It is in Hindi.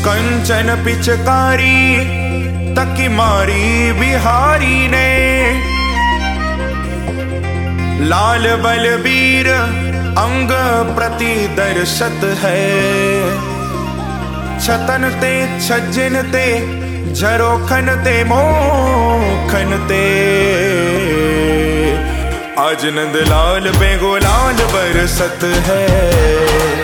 कंचन पिचकारी तकी मारी बिहारी ने। लाल बलबीर अंग प्रति दर्शत है। छतन ते छज्जन ते झरोखन ते मोखन ते। आज नंद लाल पे गुलाल बरसत है।